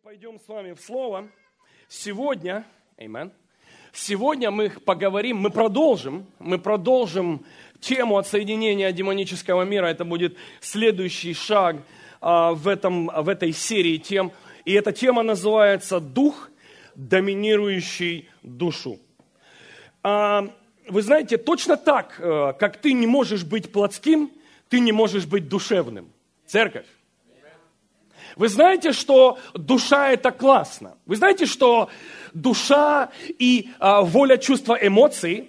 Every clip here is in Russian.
Пойдем с вами в Слово. Сегодня мы поговорим, мы продолжим тему отсоединения демонического мира. Это будет следующий шаг в этой серии тем. И эта тема называется «Дух, доминирующий душу». Вы знаете, точно так, как ты не можешь быть плотским, ты не можешь быть душевным. Церковь. Вы знаете, что душа – это классно. Вы знаете, что душа и воля, чувства, эмоции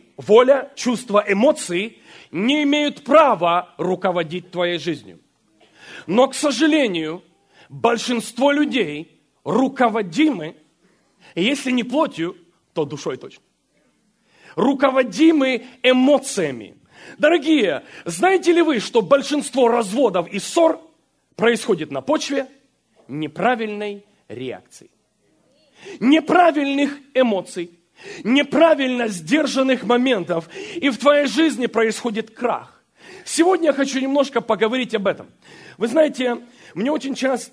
не имеют права руководить твоей жизнью. Но, к сожалению, большинство людей руководимы, если не плотью, то душой точно. Руководимы эмоциями. Дорогие, знаете ли вы, что большинство разводов и ссор происходит на почве неправильной реакции, неправильных эмоций, неправильно сдержанных моментов, и в твоей жизни происходит крах. Сегодня я хочу немножко поговорить об этом. Вы знаете, мы очень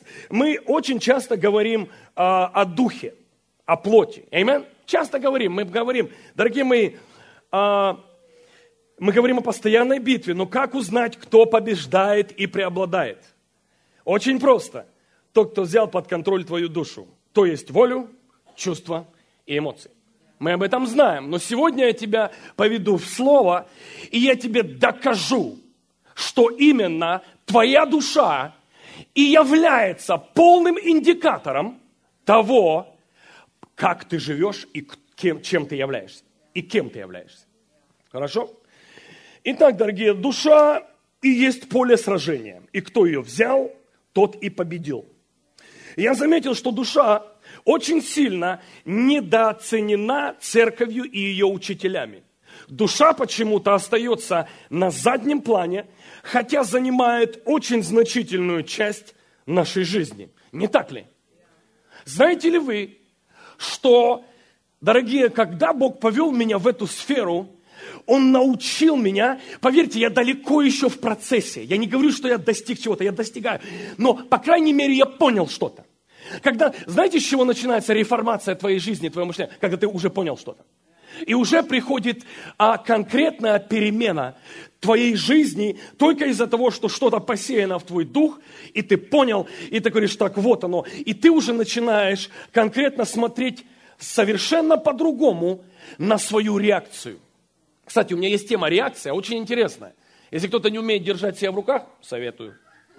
часто говорим о духе, о плоти. Аминь? Часто мы говорим, дорогие мои, мы говорим о постоянной битве, но как узнать, кто побеждает и преобладает? Очень просто. Тот, кто взял под контроль твою душу, то есть волю, чувства и эмоции. Мы об этом знаем, но сегодня я тебя поведу в Слово, и я тебе докажу, что именно твоя душа и является полным индикатором того, как ты живешь и чем ты являешься, и кем ты являешься. Хорошо? Итак, дорогие, душа и есть поле сражения, и кто ее взял, тот и победил. Я заметил, что душа очень сильно недооценена церковью и ее учителями. Душа почему-то остается на заднем плане, хотя занимает очень значительную часть нашей жизни. Не так ли? Знаете ли вы, что, дорогие, когда Бог повел меня в эту сферу, Он научил меня, поверьте, я далеко еще в процессе. Я не говорю, что я достиг чего-то, я достигаю. Но, по крайней мере, я понял что-то. Знаете, с чего начинается реформация твоей жизни, твоего мышления? Когда ты уже понял что-то. И уже приходит конкретная перемена твоей жизни только из-за того, что что-то посеяно в твой дух, и ты понял, и ты говоришь, так вот оно. И ты уже начинаешь конкретно смотреть совершенно по-другому на свою реакцию. Кстати, у меня есть тема реакция, очень интересная. Если кто-то не умеет держать себя в руках, советую.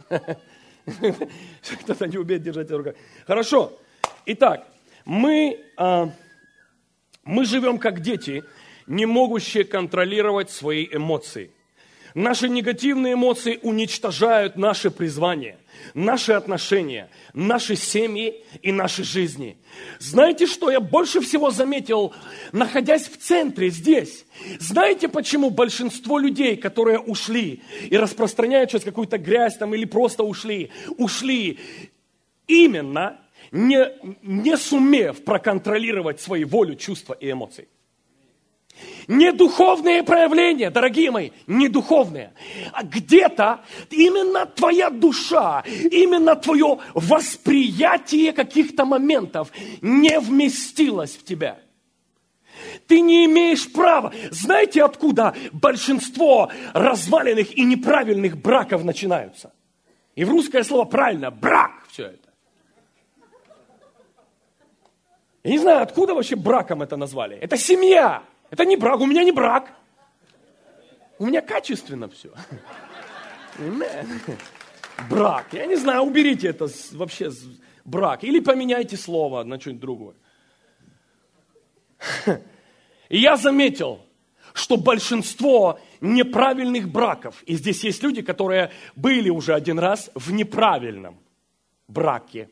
Кто-то не умеет держать себя в руках. Хорошо. Итак, мы живем как дети, не могущие контролировать свои эмоции. Наши негативные эмоции уничтожают наше призвание, наши отношения, наши семьи и наши жизни. Знаете, что я больше всего заметил, находясь в центре здесь? Знаете, почему большинство людей, которые ушли и распространяют сейчас какую-то грязь там или просто ушли именно не сумев проконтролировать свои волю, чувства и эмоции? Не духовные проявления, дорогие мои, не духовные. А где-то именно твоя душа, именно твое восприятие каких-то моментов не вместилось в тебя. Ты не имеешь права. Знаете, откуда большинство разваленных и неправильных браков начинаются? И в русское слово правильно, брак, все это. Я не знаю, откуда вообще браком это назвали. Это семья. Это не брак, у меня не брак. У меня качественно все. Брак. Я не знаю, уберите это вообще брак. Или поменяйте слово на что-нибудь другое. И я заметил, что большинство неправильных браков, и здесь есть люди, которые были уже один раз в неправильном браке,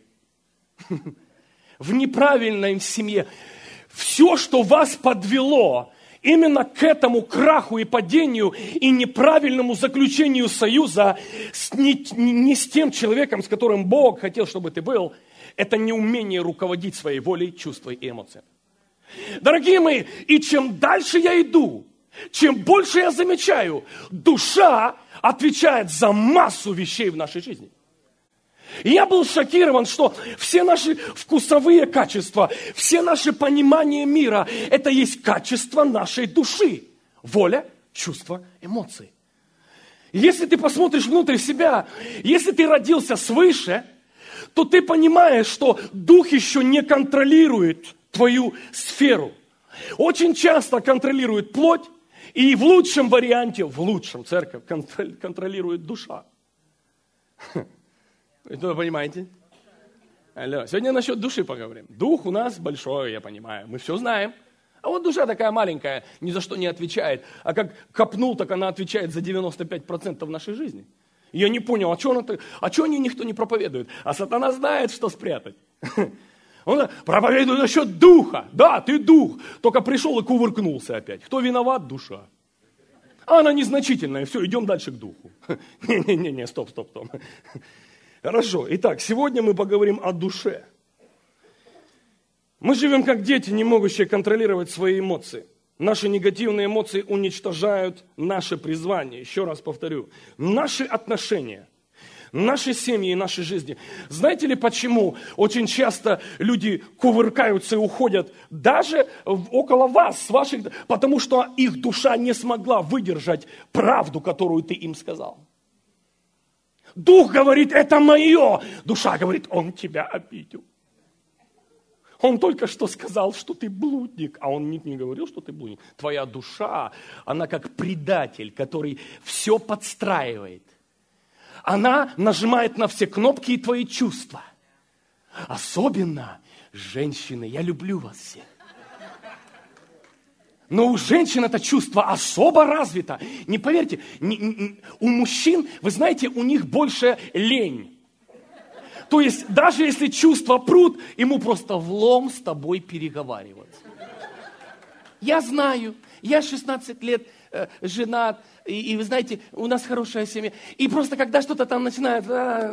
в неправильной семье. Все, что вас подвело именно к этому краху и падению и неправильному заключению союза не с тем человеком, с которым Бог хотел, чтобы ты был, это неумение руководить своей волей, чувствами и эмоциями. Дорогие мои, и чем дальше я иду, чем больше я замечаю, душа отвечает за массу вещей в нашей жизни. И я был шокирован, что все наши вкусовые качества, все наши понимания мира, это есть качество нашей души. Воля, чувства, эмоции. Если ты посмотришь внутрь себя, если ты родился свыше, то ты понимаешь, что дух еще не контролирует твою сферу. Очень часто контролирует плоть, и в лучшем варианте, в лучшем церковь контролирует душа. Вы понимаете? Алло. Сегодня насчет души поговорим. Дух у нас большой, я понимаю, мы все знаем. А вот душа такая маленькая, ни за что не отвечает. А как копнул, так она отвечает за 95% нашей жизни. Я не понял, а что о ней никто не проповедует? А сатана знает, что спрятать. Он проповедует насчет духа. Да, ты дух. Только пришел и кувыркнулся опять. Кто виноват? Душа. А она незначительная. Все, идем дальше к духу. Не, стоп. Хорошо. Итак, сегодня мы поговорим о душе. Мы живем как дети, не могущие контролировать свои эмоции. Наши негативные эмоции уничтожают наше призвание. Еще раз повторю. Наши отношения, наши семьи и наши жизни. Знаете ли, почему очень часто люди кувыркаются и уходят даже около вас, с ваших, потому что их душа не смогла выдержать правду, которую ты им сказал. Дух говорит, это мое. Душа говорит, он тебя обидел. Он только что сказал, что ты блудник, а он не говорил, что ты блудник. Твоя душа, она как предатель, который все подстраивает. Она нажимает на все кнопки и твои чувства. Особенно женщины, я люблю вас всех. Но у женщин это чувство особо развито. Не поверьте, у мужчин, вы знаете, у них больше лень. То есть, даже если чувства прут, ему просто влом с тобой переговариваться. Я знаю, я 16 лет женат, и вы знаете, у нас хорошая семья. И просто когда что-то там начинает...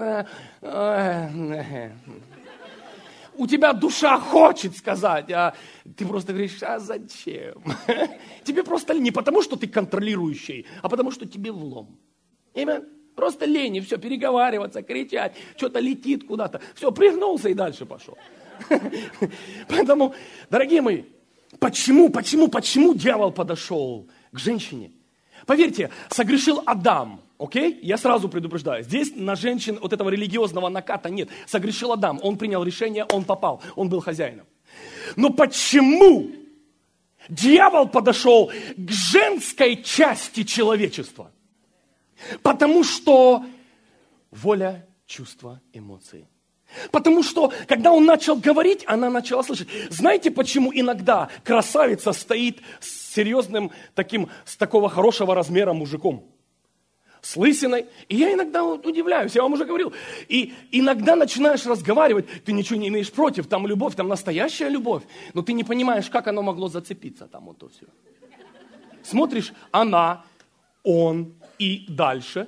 У тебя душа хочет сказать, а ты просто говоришь, а зачем? Тебе просто не потому, что ты контролирующий, а потому, что тебе влом. Именно. Просто лень, и все, переговариваться, кричать, что-то летит куда-то. Все, пригнулся и дальше пошел. Поэтому, дорогие мои, почему дьявол подошел к женщине? Поверьте, согрешил Адам, окей? Я сразу предупреждаю. Здесь на женщин вот этого религиозного наката нет. Согрешил Адам, он принял решение, он попал, он был хозяином. Но почему дьявол подошел к женской части человечества? Потому что воля, чувства, эмоции. Потому что, когда он начал говорить, она начала слышать. Знаете, почему иногда красавица стоит с серьезным таким, с такого хорошего размера мужиком? С лысиной. И я иногда удивляюсь, я вам уже говорил. И иногда начинаешь разговаривать, ты ничего не имеешь против, там любовь, там настоящая любовь. Но ты не понимаешь, как оно могло зацепиться, там вот то все. Смотришь, она, он и дальше.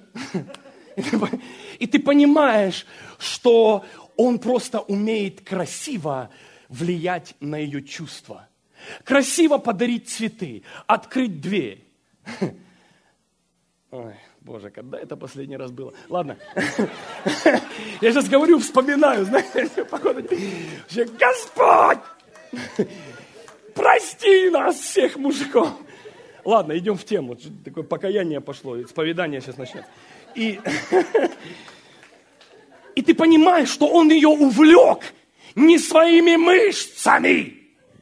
И ты понимаешь, что он просто умеет красиво влиять на ее чувства. Красиво подарить цветы, открыть дверь. Ой, Боже, когда это последний раз было? Ладно. Я сейчас говорю, вспоминаю, знаете, походу. Господь, прости нас всех мужиков. Ладно, идем в тему. Такое покаяние пошло, исповедание сейчас начнется. И ты понимаешь, что он ее увлек не своими мышцами.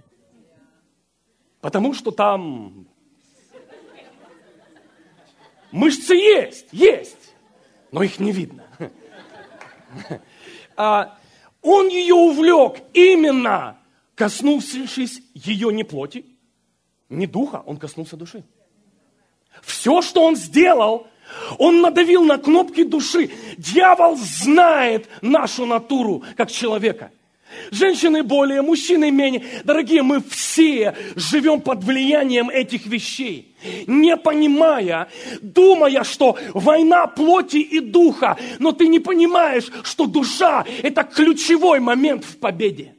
Потому что там мышцы есть, но их не видно. Он ее увлек именно, коснувшись ее не плоти, не духа, он коснулся души. Все, что он сделал, он надавил на кнопки души. Дьявол знает нашу натуру, как человека. Женщины более, мужчины менее. Дорогие, мы все живем под влиянием этих вещей, не понимая, думая, что война плоти и духа, но ты не понимаешь, что душа – это ключевой момент в победе.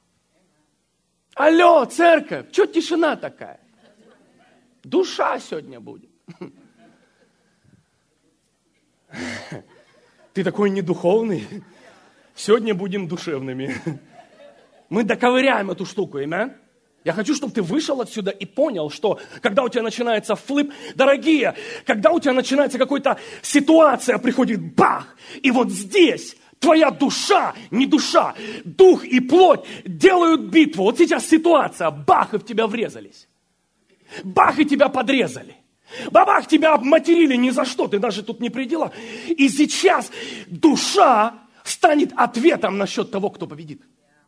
Алло, церковь, что тишина такая? Душа сегодня будет. Ты такой недуховный. Сегодня будем душевными. Мы доковыряем эту штуку, аминь. Я хочу, чтобы ты вышел отсюда и понял, что когда у тебя начинается флип, дорогие, когда у тебя начинается какая-то ситуация, приходит бах, и вот здесь твоя душа, не душа, дух и плоть делают битву. Вот сейчас ситуация, бах, и в тебя врезались. Бах, и тебя подрезали. Бабах, тебя обматерили ни за что, ты даже тут не при делах. И сейчас душа станет ответом насчет того, кто победит.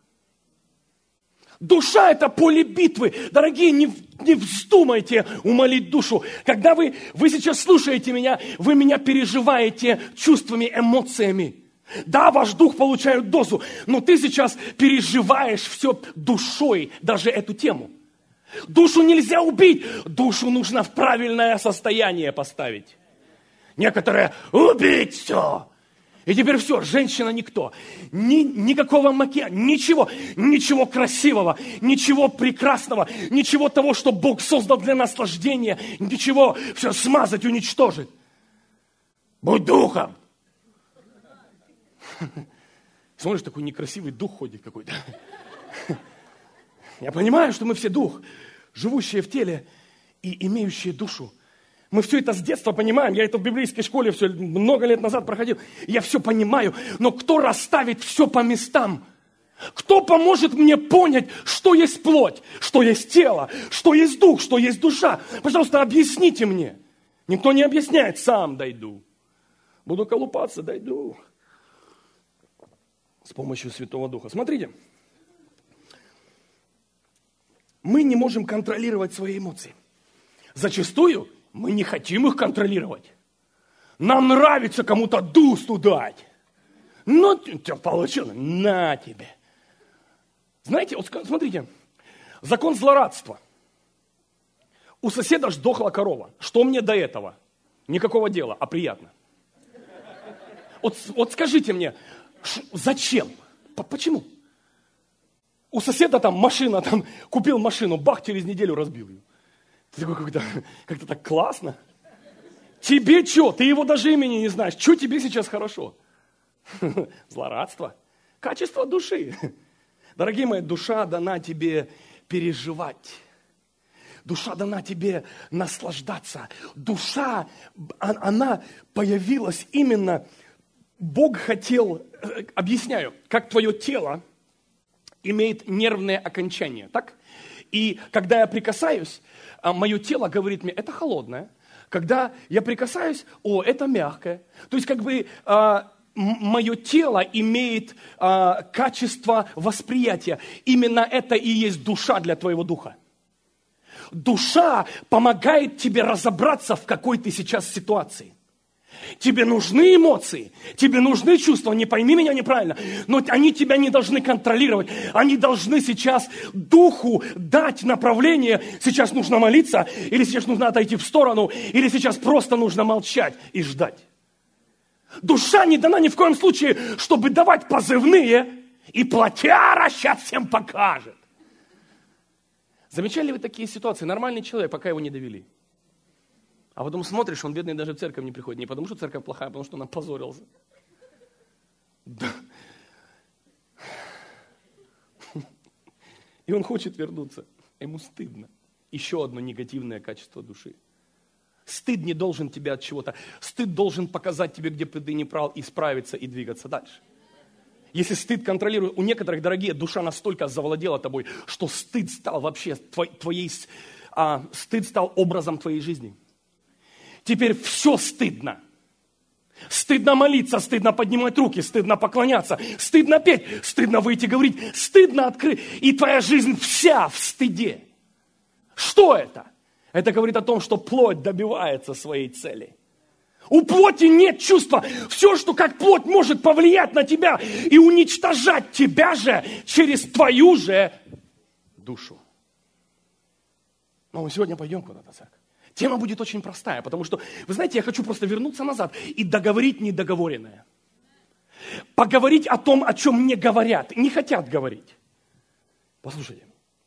Душа – это поле битвы. Дорогие, не вздумайте умолить душу. Когда вы сейчас слушаете меня, вы меня переживаете чувствами, эмоциями. Да, ваш дух получает дозу, но ты сейчас переживаешь все душой, даже эту тему. Душу нельзя убить, душу нужно в правильное состояние поставить. Некоторые убить все. И теперь все, женщина никто. Никакого макияжа, ничего красивого, ничего прекрасного, ничего того, что Бог создал для наслаждения, ничего, все смазать, уничтожить. Будь духом. Смотришь, такой некрасивый дух ходит какой-то. Я понимаю, что мы все дух, живущие в теле и имеющие душу. Мы все это с детства понимаем. Я это в библейской школе все много лет назад проходил. Я все понимаю. Но кто расставит все по местам? Кто поможет мне понять, что есть плоть, что есть тело, что есть дух, что есть душа? Пожалуйста, объясните мне. Никто не объясняет. Сам дойду. Буду колупаться, дойду. С помощью Святого Духа. Смотрите. Мы не можем контролировать свои эмоции. Зачастую мы не хотим их контролировать. Нам нравится кому-то дусту дать. Ну, ты получил, на тебе. Знаете, вот смотрите, закон злорадства. У соседа сдохла корова. Что мне до этого? Никакого дела, а приятно. Вот скажите мне, зачем? Почему? У соседа там машина, купил машину, бах, через неделю разбил ее. Ты такой как-то так классно. Тебе что? Ты его даже имени не знаешь. Что тебе сейчас хорошо? Злорадство. Качество души. Дорогие мои, душа дана тебе переживать. Душа дана тебе наслаждаться. Душа, она появилась именно... Бог хотел... Объясняю, как твое тело имеет нервное окончание, так? И когда я прикасаюсь, мое тело говорит мне, это холодное. Когда я прикасаюсь, это мягкое. То есть мое тело имеет качество восприятия. Именно это и есть душа для твоего духа. Душа помогает тебе разобраться, в какой ты сейчас ситуации. Тебе нужны эмоции, тебе нужны чувства, не пойми меня неправильно, но они тебя не должны контролировать. Они должны сейчас духу дать направление. Сейчас нужно молиться, или сейчас нужно отойти в сторону, или сейчас просто нужно молчать и ждать. Душа не дана ни в коем случае, чтобы давать позывные, и плотяра сейчас всем покажет. Замечали ли вы такие ситуации? Нормальный человек, пока его не довели. А потом смотришь, он бедный даже в церковь не приходит. Не потому, что церковь плохая, а потому, что он опозорился. Да. И он хочет вернуться. Ему стыдно. Еще одно негативное качество души. Стыд не должен тебя от чего-то. Стыд должен показать тебе, где ты не прав, исправиться и двигаться дальше. Если стыд контролирует, у некоторых, дорогие, душа настолько завладела тобой, что стыд стал вообще стыд стал образом твоей жизни. Теперь все стыдно. Стыдно молиться, стыдно поднимать руки, стыдно поклоняться, стыдно петь, стыдно выйти говорить, стыдно открыть. И твоя жизнь вся в стыде. Что это? Это говорит о том, что плоть добивается своей цели. У плоти нет чувства. Все, что как плоть может повлиять на тебя и уничтожать тебя же через твою же душу. Но мы сегодня пойдем куда-то, церковь. Тема будет очень простая, потому что, вы знаете, я хочу просто вернуться назад и договорить недоговоренное. Поговорить о том, о чем не говорят, не хотят говорить. Послушайте.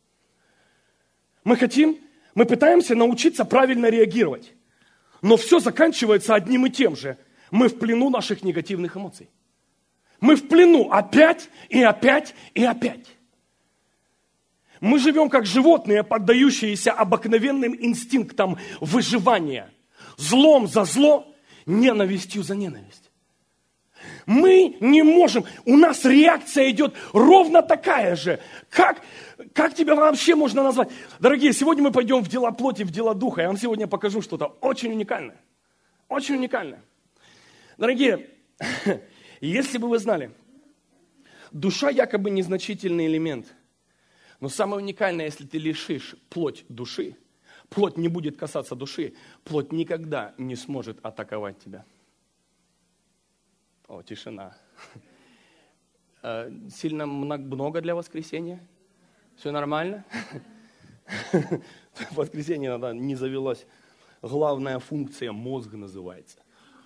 Мы пытаемся научиться правильно реагировать, но все заканчивается одним и тем же. Мы в плену наших негативных эмоций. Мы в плену опять и опять и опять. Мы живем как животные, поддающиеся обыкновенным инстинктам выживания. Злом за зло, ненавистью за ненависть. Мы не можем, у нас реакция идет ровно такая же. Как тебя вообще можно назвать? Дорогие, сегодня мы пойдем в дела плоти, в дела духа. Я вам сегодня покажу что-то очень уникальное. Очень уникальное. Дорогие, если бы вы знали, душа якобы незначительный элемент. Но самое уникальное, если ты лишишь плоть души, плоть не будет касаться души, плоть никогда не сможет атаковать тебя. О, тишина. Сильно много для воскресенья? Все нормально? В воскресенье иногда не завелась. Главная функция мозг называется.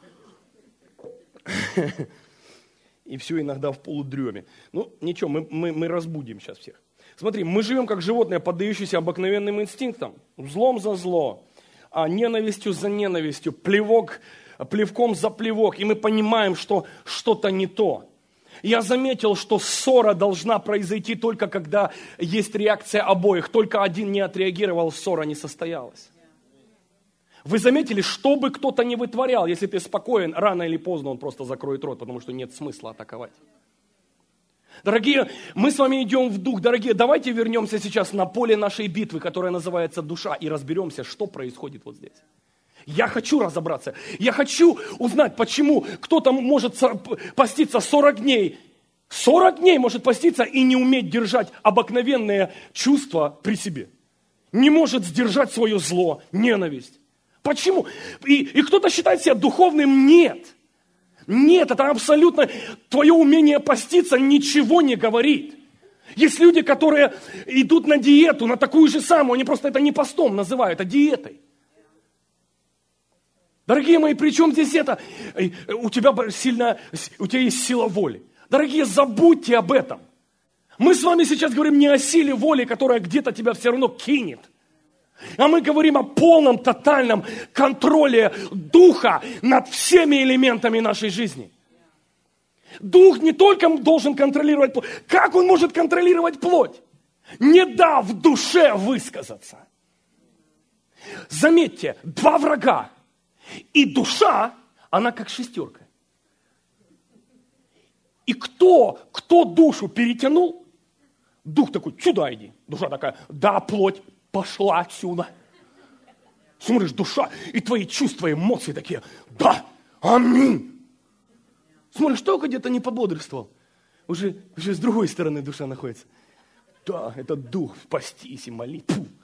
И все иногда в полудреме. Ну, ничего, мы разбудим сейчас всех. Смотри, мы живем как животные, поддающиеся обыкновенным инстинктам. Злом за зло, ненавистью за ненавистью, плевком за плевок. И мы понимаем, что что-то не то. Я заметил, что ссора должна произойти только когда есть реакция обоих. Только один не отреагировал, ссора не состоялась. Вы заметили, что бы кто-то ни вытворял, если ты спокоен, рано или поздно он просто закроет рот, потому что нет смысла атаковать. Дорогие, мы с вами идем в дух. Дорогие, давайте вернемся сейчас на поле нашей битвы, которая называется душа, и разберемся, что происходит вот здесь. Я хочу разобраться. Я хочу узнать, почему кто-то может поститься 40 дней. 40 дней может поститься и не уметь держать обыкновенные чувства при себе. Не может сдержать свое зло, ненависть. Почему? И кто-то считает себя духовным. Нет. Нет, это абсолютно твое умение поститься ничего не говорит. Есть люди, которые идут на диету, на такую же самую, они просто это не постом называют, а диетой. Дорогие мои, при чем здесь это? У тебя есть сила воли. Дорогие, забудьте об этом. Мы с вами сейчас говорим не о силе воли, которая где-то тебя все равно кинет. А мы говорим о полном, тотальном контроле Духа над всеми элементами нашей жизни. Дух не только должен контролировать плоть. Как он может контролировать плоть? Не дав душе высказаться. Заметьте, два врага. И душа, она как шестерка. И кто душу перетянул? Дух такой, сюда иди. Душа такая, да, плоть. Пошла отсюда. Смотришь, душа, и твои чувства, эмоции такие, да, аминь. Смотришь, только где-то не пободрствовал. Уже с другой стороны душа находится. Да, это дух, спастись и молить.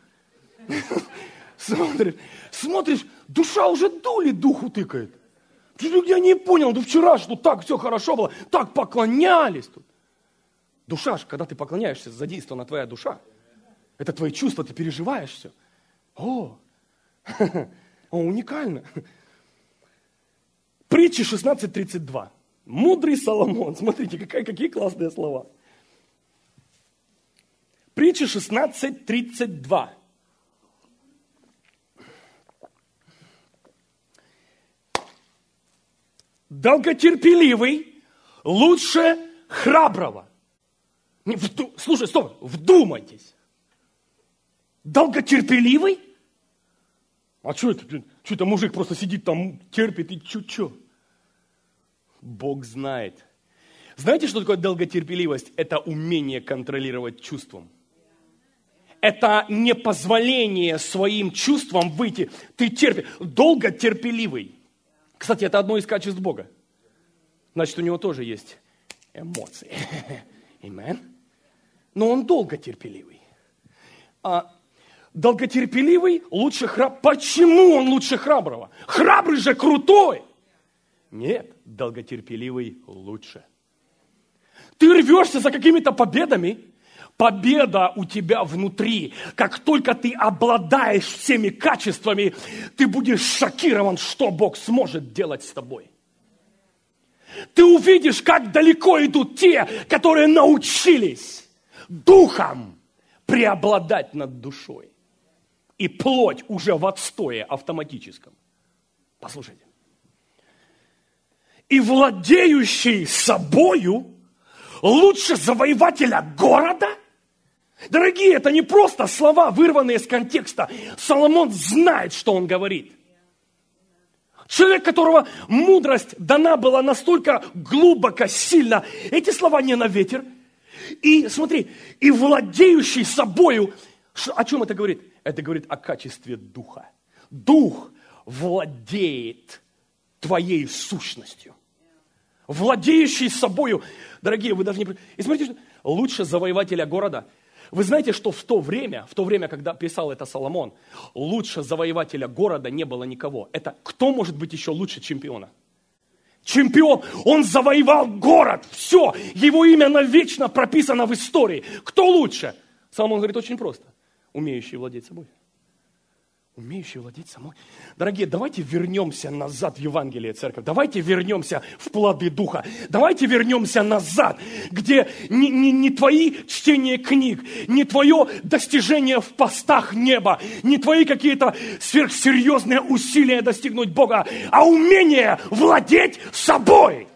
Смотришь, душа уже дули духу тыкает. Я не понял, вчера что так все хорошо было, так поклонялись тут. Душа же, когда ты поклоняешься, задействована твоя душа. Это твои чувства, ты переживаешь все. Уникально. Притчи 16:32. Мудрый Соломон. Смотрите, какие классные слова. Притчи 16:32. Долготерпеливый лучше храброго. Слушай, стоп, вдумайтесь. Долготерпеливый? А что это? Что-то мужик просто сидит там, терпит и чё? Бог знает. Знаете, что такое долготерпеливость? Это умение контролировать чувством. Это не позволение своим чувствам выйти. Ты терпишь. Долготерпеливый. Кстати, это одно из качеств Бога. Значит, у него тоже есть эмоции. Амен. Но он долготерпеливый. Долготерпеливый лучше храброго. Почему он лучше храброго? Храбрый же крутой. Нет, долготерпеливый лучше. Ты рвешься за какими-то победами. Победа у тебя внутри. Как только ты обладаешь всеми качествами, ты будешь шокирован, что Бог сможет делать с тобой. Ты увидишь, как далеко идут те, которые научились духом преобладать над душой. И плоть уже в отстое автоматическом. Послушайте. И владеющий собою лучше завоевателя города. Дорогие, это не просто слова, вырванные из контекста. Соломон знает, что он говорит. Человек, которого мудрость дана была настолько глубоко, сильно. Эти слова не на ветер. И смотри, и владеющий собою. О чем это говорит? Это говорит о качестве духа. Дух владеет твоей сущностью. Владеющий собою. Дорогие, вы даже не... И смотрите, что лучше завоевателя города. Вы знаете, что в то время, когда писал это Соломон, лучше завоевателя города не было никого. Это кто может быть еще лучше чемпиона? Чемпион, он завоевал город, все, его имя навечно прописано в истории. Кто лучше? Соломон говорит очень просто. Умеющий владеть собой. Умеющий владеть собой. Дорогие, давайте вернемся назад в Евангелие, церковь. Давайте вернемся в плоды Духа. Давайте вернемся назад, где не твои чтения книг, не твое достижение в постах неба, не твои какие-то сверхсерьезные усилия достигнуть Бога, а умение владеть собой.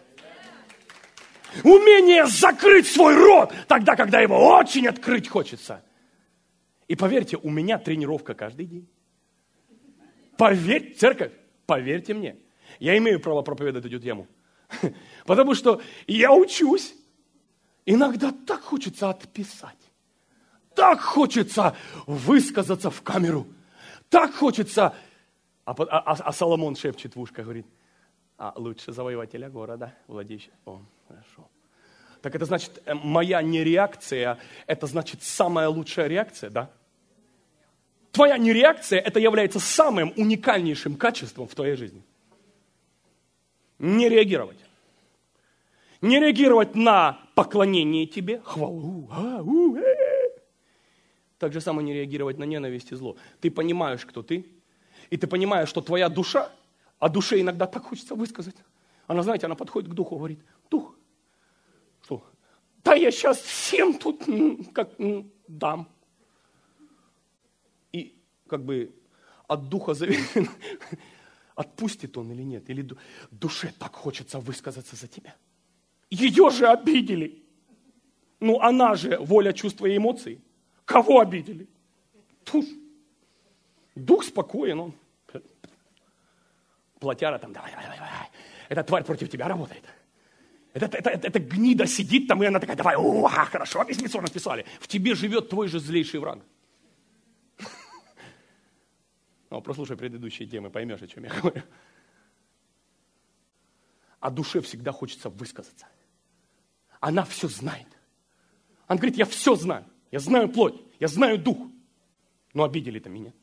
Умение закрыть свой рот тогда, когда его очень открыть хочется. И поверьте, у меня тренировка каждый день. Поверьте, церковь, поверьте мне, я имею право проповедовать эту тему. Потому что я учусь. Иногда так хочется отписать. Так хочется высказаться в камеру. Так хочется. А Соломон шепчет в ушко, говорит, лучше завоевателя города, владеющий. О, хорошо. Так это значит, моя нереакция, это значит самая лучшая реакция, да? Твоя нереакция, это является самым уникальнейшим качеством в твоей жизни. Не реагировать. Не реагировать на поклонение тебе, хвалу. Так же самое не реагировать на ненависть и зло. Ты понимаешь, кто ты, и ты понимаешь, что твоя душа, а душе иногда так хочется высказать. Она, знаете, она подходит к духу, говорит, дух, что? Да я сейчас всем тут как дам. И как бы от духа зависит, отпустит он или нет. Или душе так хочется высказаться за тебя. Ее же обидели. Ну, она же воля, чувства и эмоций. Кого обидели? Дух спокоен, он. Плотяра там, давай. Эта тварь против тебя работает. Эта гнида сидит там, и она такая, давай, хорошо, письмецо написали. В тебе живет твой же злейший враг. Прослушай предыдущие темы, поймешь, о чем я говорю. А душе всегда хочется высказаться. Она все знает. Она говорит, я все знаю. Я знаю плоть, я знаю дух. Но обидели-то меня.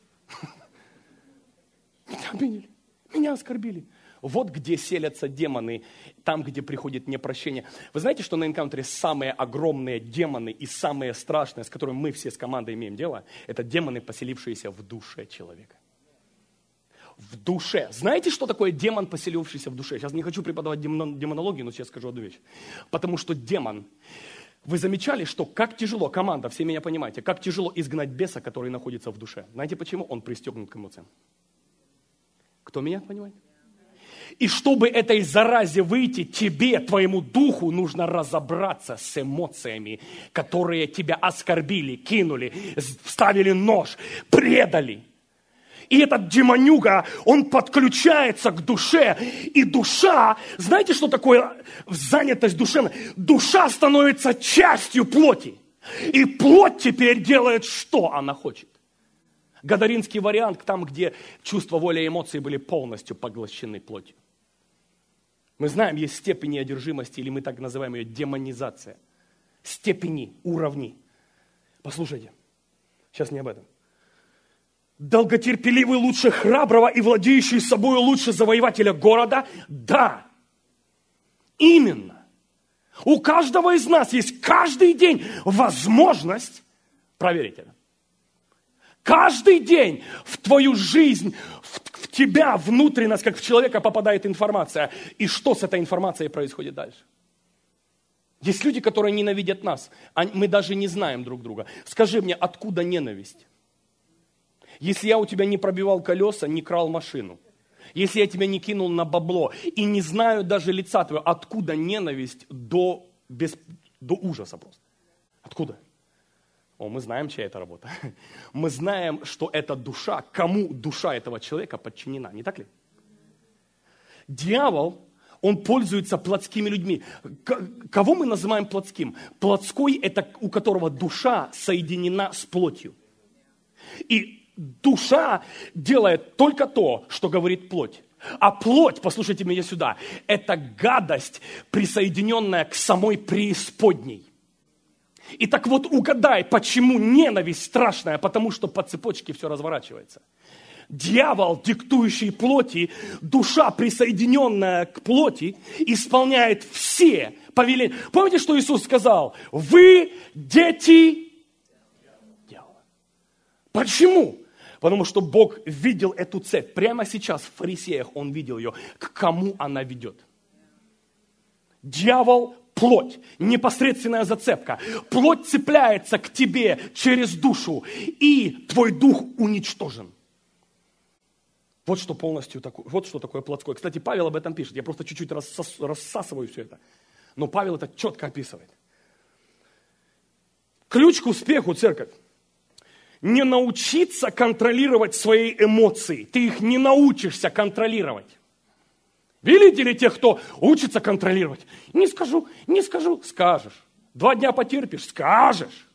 Меня обидели, меня оскорбили. Вот где селятся демоны, там, где приходит непрощение. Вы знаете, что на энкаунтере самые огромные демоны и самые страшные, с которыми мы все с командой имеем дело, это демоны, поселившиеся в душе человека. В душе. Знаете, что такое демон, поселившийся в душе? Сейчас не хочу преподавать демонологию, но сейчас скажу одну вещь. Потому что демон... Вы замечали, что как тяжело, команда, все меня понимаете, как тяжело изгнать беса, который находится в душе. Знаете почему? Он пристегнут к эмоциям. Кто меня понимает? И чтобы этой заразе выйти, тебе, твоему духу, нужно разобраться с эмоциями, которые тебя оскорбили, кинули, вставили нож, предали. И этот демонюга, он подключается к душе. И душа, знаете, что такое занятость душевной? Душа становится частью плоти. И плоть теперь делает, что она хочет. Гадаринский вариант, там, где чувства, воля и эмоции были полностью поглощены плотью. Мы знаем, есть степени одержимости, или мы так называем ее демонизация. Степени, уровни. Послушайте, сейчас не об этом. Долготерпеливый лучше храброго и владеющий собой лучше завоевателя города? Да, именно. У каждого из нас есть каждый день возможность проверить это. Каждый день в твою жизнь, в тебя, внутренность, как в человека попадает информация. И что с этой информацией происходит дальше? Есть люди, которые ненавидят нас. Мы даже не знаем друг друга. Скажи мне, откуда ненависть? Если я у тебя не пробивал колеса, не крал машину. если я тебя не кинул на бабло и не знаю даже лица твоего, откуда ненависть до ужаса просто? Откуда? Мы знаем, чья это работа. Мы знаем, что это душа, кому душа этого человека подчинена, не так ли? Дьявол, он пользуется плотскими людьми. Кого мы называем плотским? Плотской – это у которого душа соединена с плотью. И душа делает только то, что говорит плоть. А плоть, послушайте меня сюда, это гадость, присоединенная к самой преисподней. И так вот угадай, почему ненависть страшная, потому что по цепочке все разворачивается. Дьявол, диктующий плоти, душа, присоединенная к плоти, исполняет все повеления. Помните, что Иисус сказал? Вы дети дьявола. Почему? Потому что Бог видел эту цепь. Прямо сейчас в фарисеях Он видел ее. К кому она ведет? Дьявол – плоть, непосредственная зацепка. Плоть цепляется к тебе через душу, и твой дух уничтожен. Вот что полностью такое, вот что такое плотское. Кстати, Павел об этом пишет. Я просто чуть-чуть рассасываю все это. Но Павел это четко описывает. Ключ к успеху, церковь. Не научиться контролировать свои эмоции. Ты их не научишься контролировать. Видите ли тех, кто учится контролировать? Не скажу, скажешь. 2 дня потерпишь, скажешь.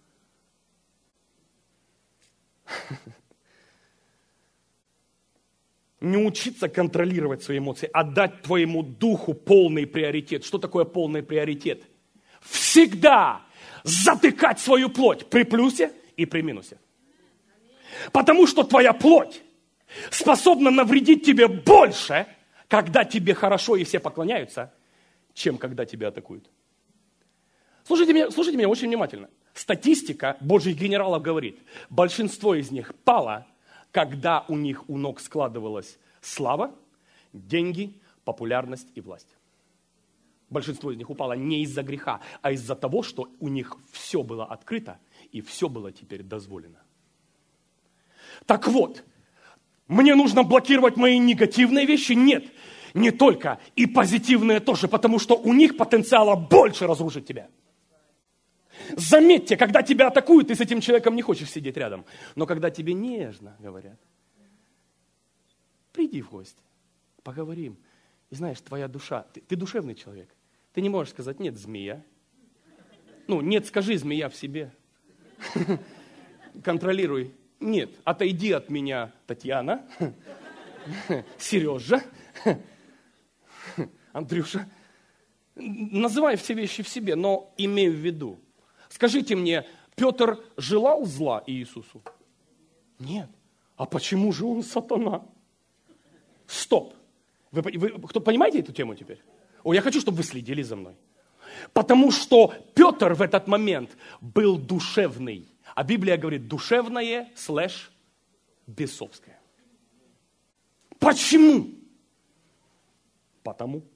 Не учиться контролировать свои эмоции, а дать твоему духу полный приоритет. Что такое полный приоритет? Всегда затыкать свою плоть при плюсе и при минусе. Потому что твоя плоть способна навредить тебе больше, когда тебе хорошо и все поклоняются, чем когда тебя атакуют. Слушайте меня очень внимательно. Статистика Божьих генералов говорит, большинство из них пало, когда у них у ног складывалась слава, деньги, популярность и власть. Большинство из них упало не из-за греха, а из-за того, что у них все было открыто и все было теперь дозволено. Так вот, мне нужно блокировать мои негативные вещи? Нет, не только, и позитивные тоже, потому что у них потенциала больше разрушить тебя. Заметьте, когда тебя атакуют, ты с этим человеком не хочешь сидеть рядом. Но когда тебе нежно говорят, приди в гости, поговорим. И знаешь, твоя душа, ты душевный человек. Ты не можешь сказать, нет, змея. Нет, скажи, змея в себе. Контролируй. Нет, отойди от меня, Татьяна, Сережа, Андрюша. Называй все вещи в себе, но имей в виду. Скажите мне, Петр желал зла Иисусу? Нет. А почему же он сатана? Стоп. Кто понимаете эту тему теперь? Я хочу, чтобы вы следили за мной. Потому что Петр в этот момент был душевный. А Библия говорит душевное / бесовское. Почему? Потому.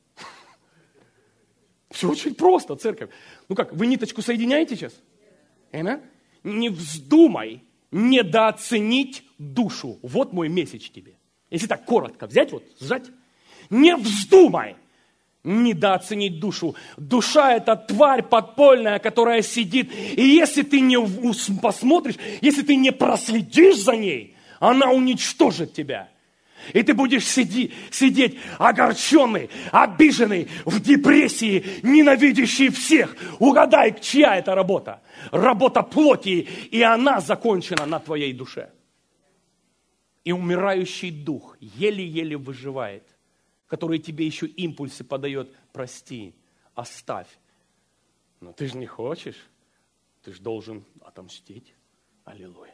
Все очень просто, церковь. Вы ниточку соединяете сейчас? Не вздумай недооценить душу. Вот мой месседж тебе. Если так коротко взять, сжать. Не вздумай недооценить душу. Душа – это тварь подпольная, которая сидит. И если ты не посмотришь, если ты не проследишь за ней, она уничтожит тебя. И ты будешь сидеть огорченный, обиженный, в депрессии, ненавидящий всех. Угадай, чья это работа? Работа плоти, и она закончена на твоей душе. И умирающий дух еле-еле выживает, который тебе еще импульсы подает. Прости, оставь. Но ты же не хочешь. Ты же должен отомстить. Аллилуйя.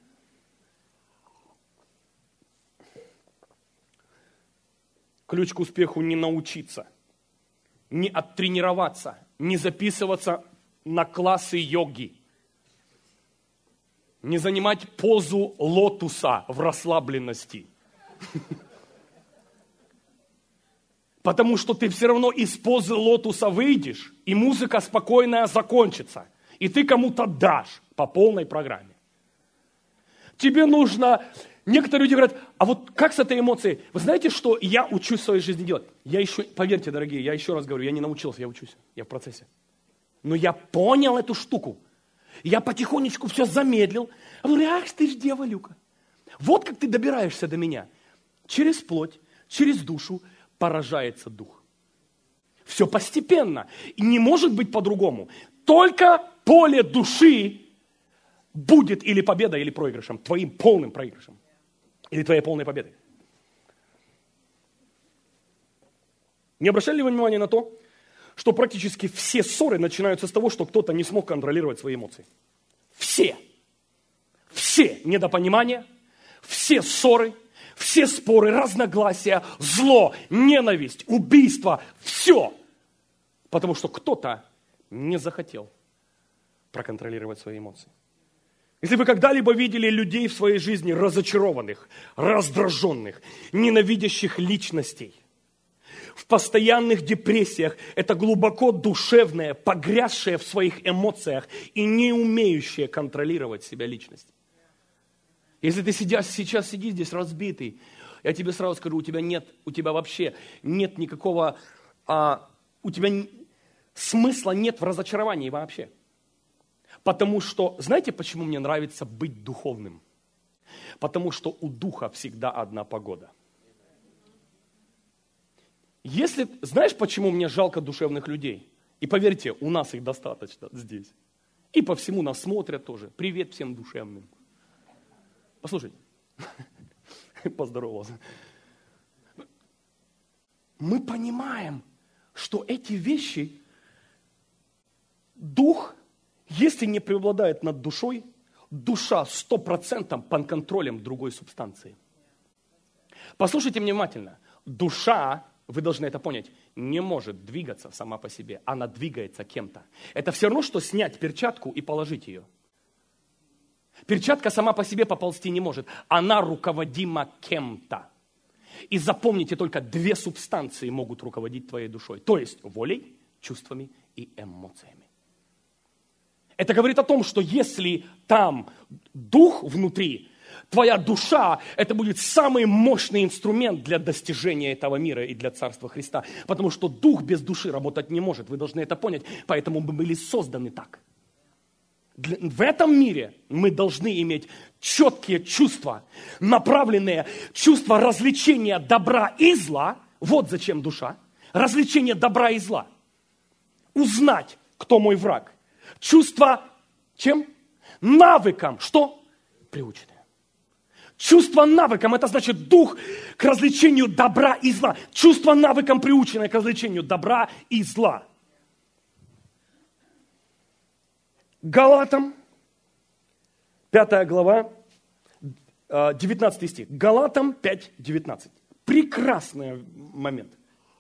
Ключ к успеху не научиться, не оттренироваться, не записываться на классы йоги, не занимать позу лотуса в расслабленности. Потому что ты все равно из позы лотуса выйдешь, и музыка спокойная закончится, и ты кому-то дашь по полной программе. Тебе нужно Некоторые люди говорят, а вот как с этой эмоцией? Вы знаете, что я учусь в своей жизни делать? Я еще, поверьте, дорогие, я еще раз говорю, я не научился, я учусь, я в процессе. Но я понял эту штуку. Я потихонечку все замедлил. А говорю, ах ты ж дева Люка. Вот как ты добираешься до меня. Через плоть, через душу поражается дух. Все постепенно. И не может быть по-другому. Только поле души будет или победой, или проигрышем. Твоим полным проигрышем. Или твоей полной победой. Не обращали ли вы внимания на то, что практически все ссоры начинаются с того, что кто-то не смог контролировать свои эмоции? Все. Все недопонимания, все ссоры, все споры, разногласия, зло, ненависть, убийство, все. Потому что кто-то не захотел проконтролировать свои эмоции. Если вы когда-либо видели людей в своей жизни разочарованных, раздраженных, ненавидящих личностей, в постоянных депрессиях, это глубоко душевная, погрязшая в своих эмоциях и не умеющая контролировать себя личность. Если ты сейчас сидишь здесь разбитый, я тебе сразу скажу, у тебя вообще нет никакого, у тебя смысла нет в разочаровании вообще. Потому что, знаете, почему мне нравится быть духовным? Потому что у духа всегда одна погода. Знаешь, почему мне жалко душевных людей? И поверьте, у нас их достаточно здесь. И по всему нас смотрят тоже. Привет всем душевным. Послушайте, поздоровался. Мы понимаем, что эти вещи, дух, если не преобладает над душой, душа 100% под контролем другой субстанции. Послушайте меня внимательно. Душа, вы должны это понять, не может двигаться сама по себе. Она двигается кем-то. Это все равно, что снять перчатку и положить ее. Перчатка сама по себе поползти не может. Она руководима кем-то. И запомните, только две субстанции могут руководить твоей душой. То есть волей, чувствами и эмоциями. Это говорит о том, что если там дух внутри, твоя душа, это будет самый мощный инструмент для достижения этого мира и для Царства Христа. Потому что дух без души работать не может. Вы должны это понять. Поэтому мы были созданы так. В этом мире мы должны иметь четкие чувства, направленные чувства развлечения добра и зла. Вот зачем душа. Развлечение добра и зла. Узнать, кто мой враг. Чувство чем? Навыком. Что? Приученное. Чувство навыком, это значит дух к развлечению добра и зла. Чувство навыком приученное к развлечению добра и зла. Галатам, 5 глава, 19 стих. Галатам 5, 19. Прекрасный момент.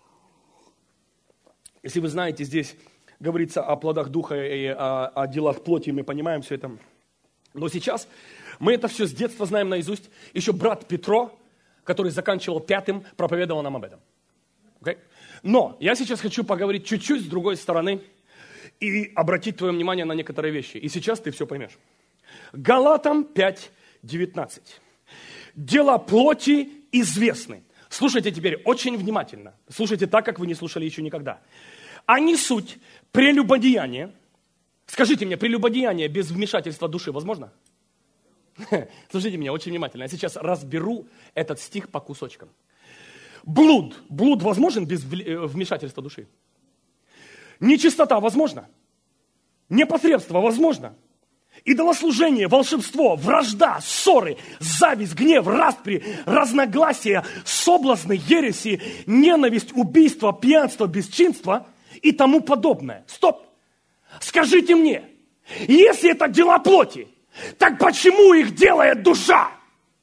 Если вы знаете, здесь говорится о плодах духа и о делах плоти, мы понимаем все это. Но сейчас мы это все с детства знаем наизусть. Еще брат Петро, который заканчивал 5-м, проповедовал нам об этом. Okay? Но я сейчас хочу поговорить чуть-чуть с другой стороны и обратить твое внимание на некоторые вещи. И сейчас ты все поймешь. Галатам 5, 19. Дела плоти известны. Слушайте теперь очень внимательно. Слушайте так, как вы не слушали еще никогда. Они суть прелюбодеяния. Скажите мне, прелюбодеяние без вмешательства души возможно? Слушайте меня очень внимательно. Я сейчас разберу этот стих по кусочкам. Блуд. Блуд возможен без вмешательства души? Нечистота возможно? Непотребство возможно? Идолослужение, волшебство, вражда, ссоры, зависть, гнев, распри, разногласия, соблазны, ереси, ненависть, убийство, пьянство, бесчинство и тому подобное. Стоп! Скажите мне, если это дела плоти, так почему их делает душа?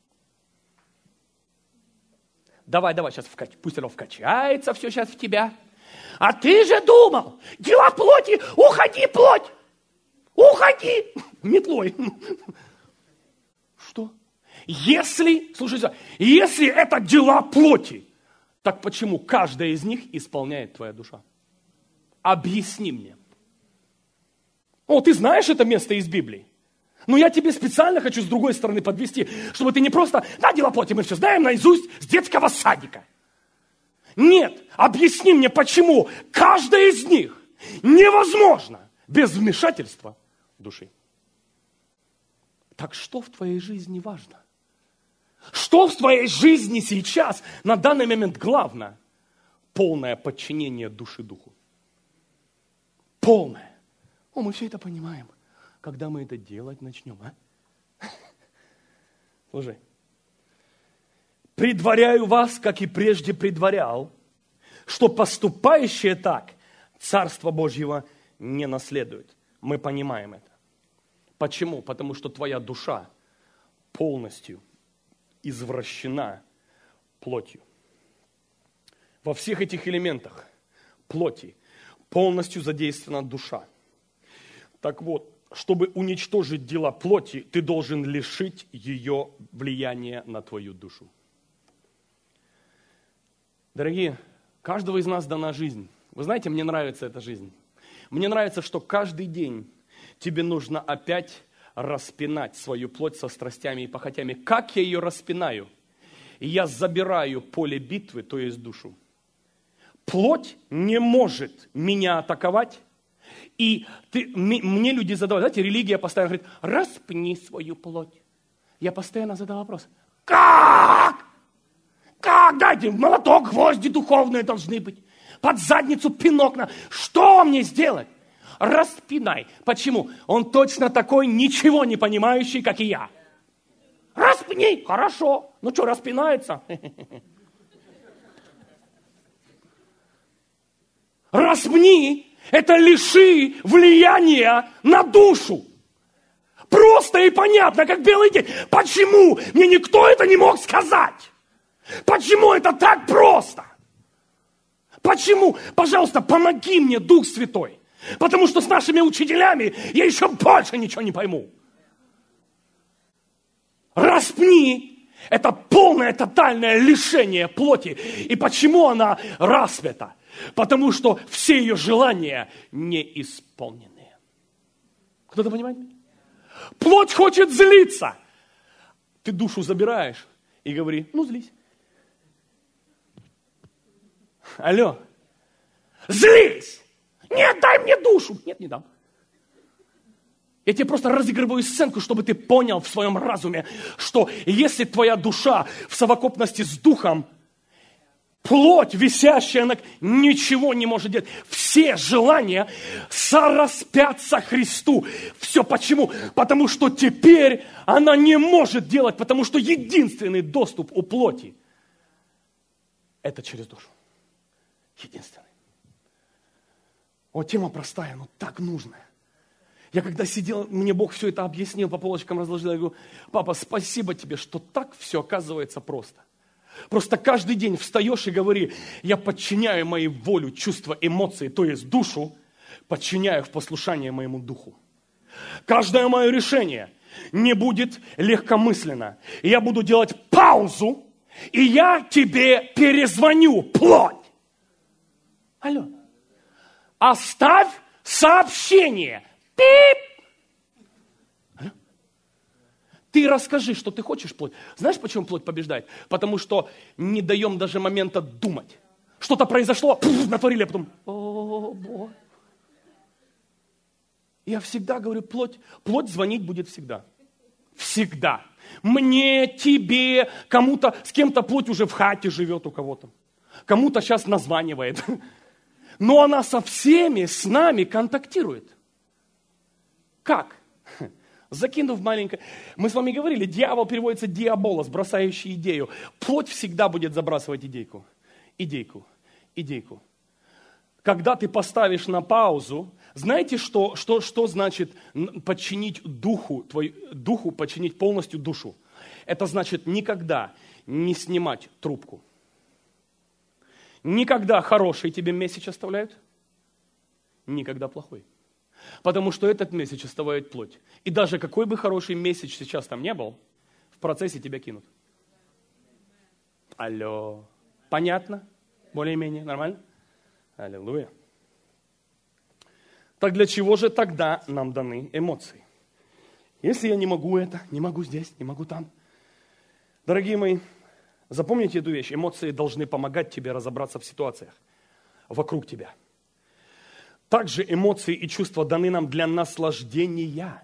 Давай, сейчас пусть оно вкачается все сейчас в тебя. А ты же думал, дела плоти, уходи, плоть! Уходи! Метлой. Что? Слушай, если это дела плоти, так почему каждая из них исполняет твоя душа? Объясни мне. Ты знаешь это место из Библии? Но я тебе специально хочу с другой стороны подвести, чтобы ты не просто, да, дела плоти мы все знаем наизусть с детского садика. Нет, объясни мне, почему каждая из них невозможно без вмешательства души. Так что в твоей жизни важно? Что в твоей жизни сейчас, на данный момент главное? Полное подчинение души духу. Полное. Мы все это понимаем. Когда мы это делать начнем, а? Слушай. Предваряю вас, как и прежде предварял, что поступающие так Царство Божьего не наследует. Мы понимаем это. Почему? Потому что твоя душа полностью извращена плотью. Во всех этих элементах плоти полностью задействована душа. Так вот, чтобы уничтожить дела плоти, ты должен лишить ее влияния на твою душу. Дорогие, каждого из нас дана жизнь. Вы знаете, мне нравится эта жизнь. Мне нравится, что каждый день тебе нужно опять распинать свою плоть со страстями и похотями. Как я ее распинаю? Я забираю поле битвы, то есть душу. Плоть не может меня атаковать. И мне люди задавали, знаете, религия постоянно говорит, распни свою плоть. Я постоянно задал вопрос, как? Как? Дайте молоток, гвозди духовные должны быть. Под задницу пинок. Что мне сделать? Распинай. Почему? Он точно такой ничего не понимающий, как и я. Распни. Хорошо. Ну что, распинается? Распни. Это лиши влияния на душу. Просто и понятно, как белый день. Почему мне никто это не мог сказать? Почему это так просто? Почему? Пожалуйста, помоги мне, Дух Святой. Потому что с нашими учителями я еще больше ничего не пойму. Распни. Это полное, тотальное лишение плоти. И почему она распята? Потому что все ее желания не исполнены. Кто-то понимает? Плоть хочет злиться. Ты душу забираешь и говори, ну злись. Алло. Злись. Нет, дай мне душу. Нет, не дам. Я тебе просто разыгрываю сценку, чтобы ты понял в своем разуме, что если твоя душа в совокупности с духом, плоть, висящая на... ничего не может делать. Все желания сораспятся Христу. Все почему? Потому что теперь она не может делать, потому что единственный доступ у плоти – это через душу. Единственный. Тема простая, но так нужная. Я когда сидел, мне Бог все это объяснил, по полочкам разложил, я говорю, папа, спасибо тебе, что так все оказывается просто. Просто каждый день встаешь и говори, я подчиняю мою волю, чувства, эмоции, то есть душу, подчиняю в послушание моему духу. Каждое мое решение не будет легкомысленно. Я буду делать паузу, и я тебе перезвоню, плоть. Алло. Оставь сообщение. Пип. Алло. Ты расскажи, что ты хочешь плоть. Знаешь, почему плоть побеждает? Потому что не даем даже момента думать. Что-то произошло, натворили, а потом, Бог. Я всегда говорю, плоть звонить будет всегда. Всегда. Мне, тебе, кому-то, с кем-то плоть уже в хате живет у кого-то. Кому-то сейчас названивает. Но она со всеми с нами контактирует. Как? Закинув маленькое... Мы с вами говорили, дьявол переводится диаболос, бросающий идею. Плоть всегда будет забрасывать идейку. Идейку. Когда ты поставишь на паузу, знаете, что значит подчинить духу подчинить полностью душу? Это значит никогда не снимать трубку. Никогда хороший тебе месседж оставляют, никогда плохой. Потому что этот месседж оставляет плоть. И даже какой бы хороший месседж сейчас там не был, в процессе тебя кинут. Алло. Понятно? Более-менее нормально? Аллилуйя. Так для чего же тогда нам даны эмоции? Если я не могу это, не могу здесь, не могу там. Дорогие мои, запомните эту вещь. Эмоции должны помогать тебе разобраться в ситуациях вокруг тебя. Также эмоции и чувства даны нам для наслаждения.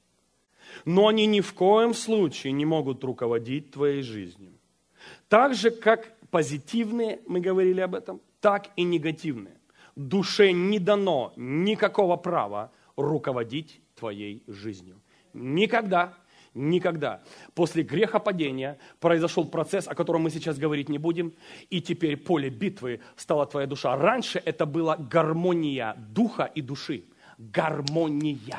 Но они ни в коем случае не могут руководить твоей жизнью. Так же, как позитивные, мы говорили об этом, так и негативные. Душе не дано никакого права руководить твоей жизнью. Никогда, никогда. После грехопадения произошел процесс, о котором мы сейчас говорить не будем, и теперь поле битвы стала твоя душа. Раньше это была гармония духа и души. Гармония.